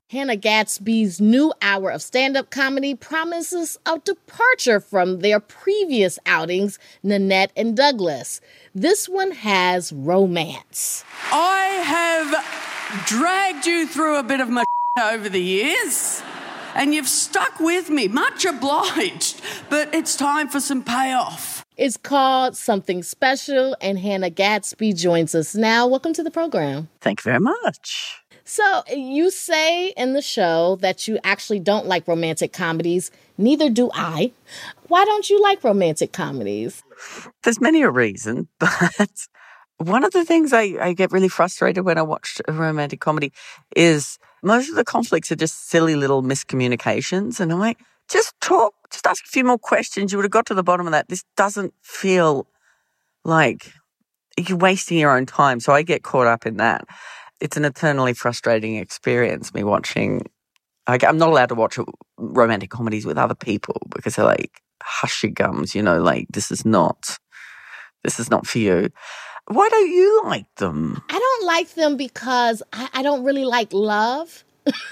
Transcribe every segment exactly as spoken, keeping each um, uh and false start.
Hannah Gadsby's new hour of stand-up comedy promises a departure from their previous outings, Nanette and Douglas. This one has romance. I have dragged you through a bit of my over the years, and you've stuck with me. Much obliged, but it's time for some payoff. It's called Something Special, and Hannah Gadsby joins us now. Welcome to the program. Thank you very much. So you say in the show that you actually don't like romantic comedies. Neither do I. Why don't you like romantic comedies? There's many a reason, but one of the things I, I get really frustrated when I watch a romantic comedy is most of the conflicts are just silly little miscommunications. And I'm like, just talk, just ask a few more questions. You would have got to the bottom of that. This doesn't feel like you're wasting your own time. So I get caught up in that. It's an eternally frustrating experience, me watching. Like, I'm not allowed to watch romantic comedies with other people because they're like, hush your gums, you know, like, this is not, this is not for you. Why don't you like them? I don't like them because I, I don't really like love.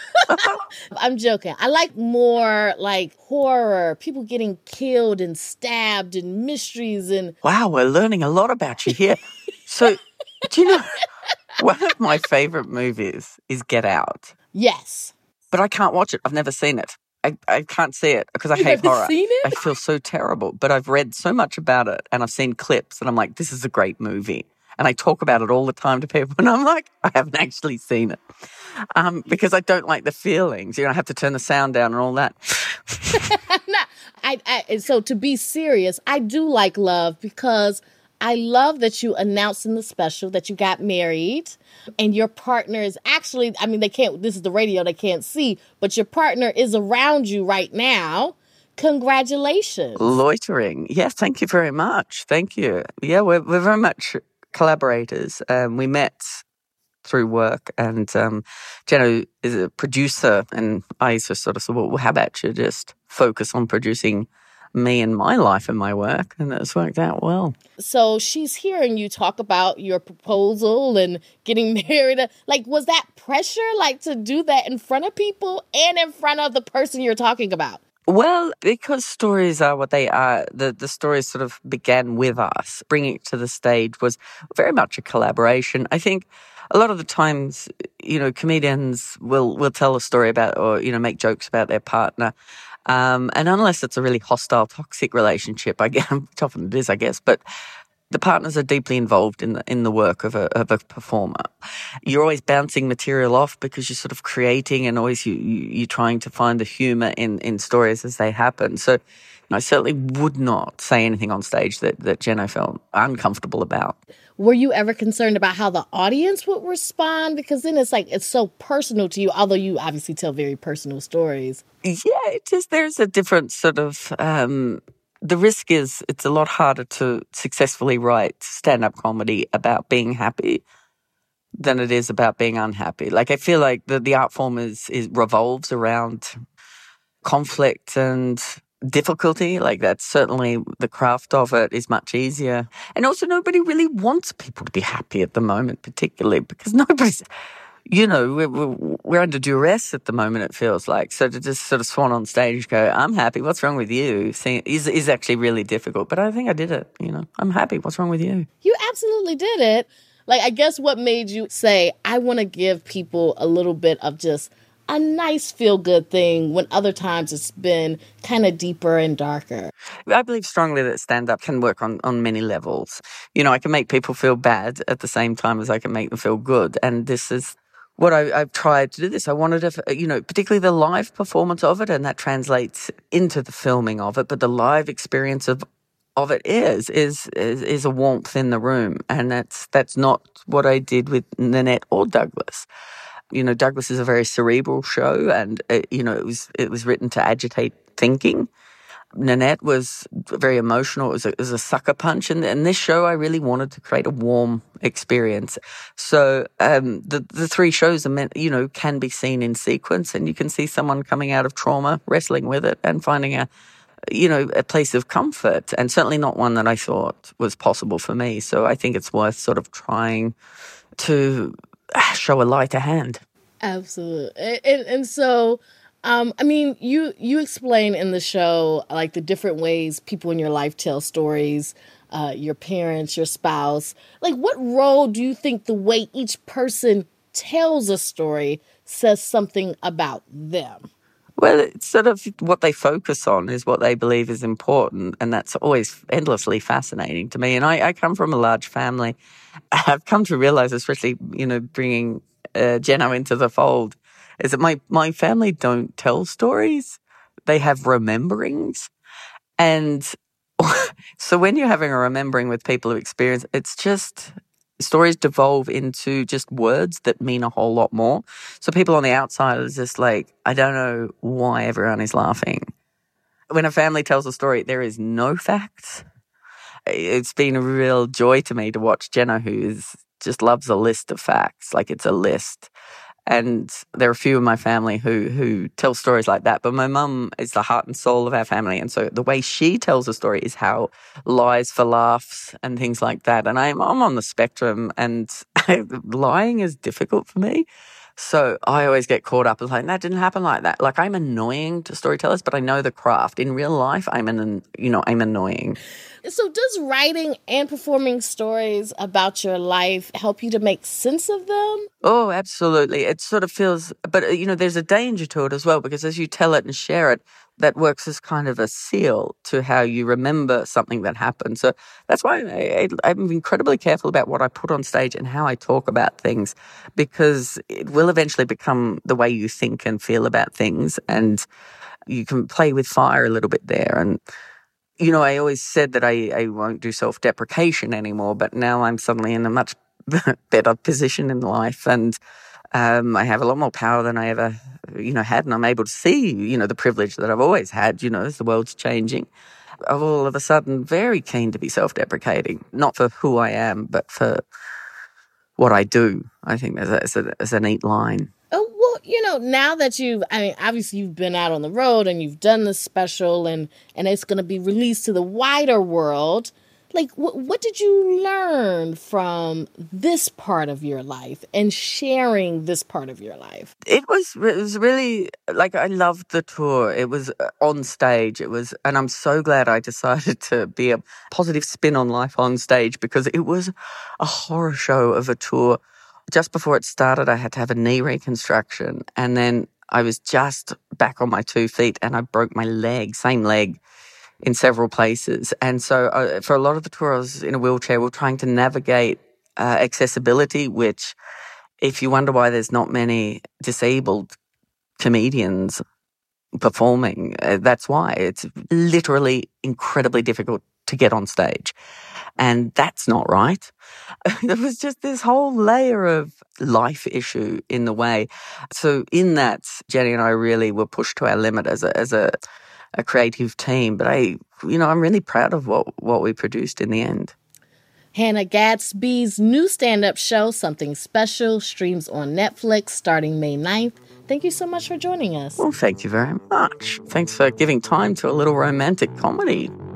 I'm joking. I like more like horror, people getting killed and stabbed and mysteries and... Wow, we're learning a lot about you here. So, do you know... One of my favorite movies is Get Out. Yes. But I can't watch it. I've never seen it. I, I can't see it because I You've hate never horror. Seen it? I feel so terrible. But I've read so much about it and I've seen clips and I'm like, this is a great movie. And I talk about it all the time to people and I'm like, I haven't actually seen it. Um, because I don't like the feelings. You know, I have to turn the sound down and all that. no, I, I, so to be serious, I do like love because... I love that you announced in the special that you got married and your partner is actually, I mean, they can't, this is the radio, they can't see, but your partner is around you right now. Congratulations. Loitering. Yeah, thank you very much. Thank you. Yeah, we're, we're very much collaborators. Um, we met through work and um, Jenna is a producer and I just sort of said, well, how about you just focus on producing me and my life and my work, and it's worked out well. So she's hearing you talk about your proposal and getting married. Like, was that pressure, like, to do that in front of people and in front of the person you're talking about? Well, because stories are what they are, the, the stories sort of began with us. Bringing it to the stage was very much a collaboration. I think a lot of the times, you know, comedians will, will tell a story about or, you know, make jokes about their partner. Um, and unless it's a really hostile, toxic relationship, I guess, which often it is, I guess, but the partners are deeply involved in the in the work of a of a performer. You're always bouncing material off because you're sort of creating and always you, you, you're trying to find the humour in, in stories as they happen. So you know, I certainly would not say anything on stage that, that Jenna felt uncomfortable about. Were you ever concerned about how the audience would respond? Because then it's like, it's so personal to you, although you obviously tell very personal stories. Yeah, it is. There's a different sort of, um, the risk is it's a lot harder to successfully write stand-up comedy about being happy than it is about being unhappy. Like, I feel like the, the art form is, is revolves around conflict and difficulty. Like, that's certainly the craft of it is much easier. And also nobody really wants people to be happy at the moment, particularly because nobody's, you know, we're, we're under duress at the moment, it feels like. So to just sort of swan on stage and go, I'm happy, what's wrong with you? See, is, is actually really difficult. But I think I did it, you know. I'm happy, what's wrong with you? You absolutely did it. Like, I guess what made you say, I want to give people a little bit of just a nice feel-good thing when other times it's been kind of deeper and darker? I believe strongly that stand-up can work on, on many levels. You know, I can make people feel bad at the same time as I can make them feel good. And this is what I, I've tried to do this. I wanted to, you know, particularly the live performance of it, and that translates into the filming of it, but the live experience of of it is, is, is, is a warmth in the room. And that's, that's not what I did with Nanette or Douglas. You know, Douglas is a very cerebral show and, uh, you know, it was, it was written to agitate thinking. Nanette was very emotional. It was a, it was a sucker punch. And, and this show, I really wanted to create a warm experience. So, um, the, the three shows are meant, you know, can be seen in sequence, and you can see someone coming out of trauma, wrestling with it and finding a, you know, a place of comfort, and certainly not one that I thought was possible for me. So I think it's worth sort of trying to show a lighter hand. Absolutely. And, and, and so, um, I mean, you, you explain in the show, like the different ways people in your life tell stories, uh, your parents, your spouse. Like, what role do you think the way each person tells a story says something about them? Well, it's sort of what they focus on is what they believe is important, and that's always endlessly fascinating to me. And I, I come from a large family. I've come to realize, especially, you know, bringing uh, Jenno into the fold, is that my, my family don't tell stories. They have rememberings. And so when you're having a remembering with people who experience, it's just stories devolve into just words that mean a whole lot more. So people on the outside are just like, I don't know why everyone is laughing. When a family tells a story, there is no facts. It's been a real joy to me to watch Jenno, who is, just loves a list of facts, like it's a list. And there are a few in my family who who tell stories like that. But my mum is the heart and soul of our family. And so the way she tells a story is how lies for laughs and things like that. And I'm, I'm on the spectrum, and lying is difficult for me. So I always get caught up as like, that didn't happen like that. Like, I'm annoying to storytellers, but I know the craft. In real life, I'm an, you know, I'm annoying. So does writing and performing stories about your life help you to make sense of them? Oh, absolutely. It sort of feels, but, you know, there's a danger to it as well, because as you tell it and share it, that works as kind of a seal to how you remember something that happened. So that's why I, I, I'm incredibly careful about what I put on stage and how I talk about things, because it will eventually become the way you think and feel about things, and you can play with fire a little bit there. And, you know, I always said that I, I won't do self-deprecation anymore, but now I'm suddenly in a much better position in life, and Um, I have a lot more power than I ever, you know, had, and I'm able to see, you know, the privilege that I've always had, you know, as the world's changing. I'm all of a sudden very keen to be self-deprecating, not for who I am, but for what I do. I think there's a, it's, a, it's a neat line. Oh, well, you know, now that you've, I mean, obviously you've been out on the road and you've done this special, and, and it's going to be released to the wider world. Like, what, what did you learn from this part of your life and sharing this part of your life? It was, it was really, like, I loved the tour. It was on stage. It was, and I'm so glad I decided to be a positive spin on life on stage, because it was a horror show of a tour. Just before it started, I had to have a knee reconstruction, and then I was just back on my two feet and I broke my leg, same leg, in several places. And so uh, for a lot of the tour, I was in a wheelchair. We're trying to navigate uh, accessibility, which, if you wonder why there's not many disabled comedians performing, uh, that's why. It's literally incredibly difficult to get on stage. And that's not right. There was just this whole layer of life issue in the way. So in that, Jenny and I really were pushed to our limit as a, as a, a creative team. But I, you know, I'm really proud of what, what we produced in the end. Hannah Gadsby's new stand-up show, Something Special, streams on Netflix starting May ninth. Thank you so much for joining us. Well, thank you very much. Thanks for giving time to a little romantic comedy.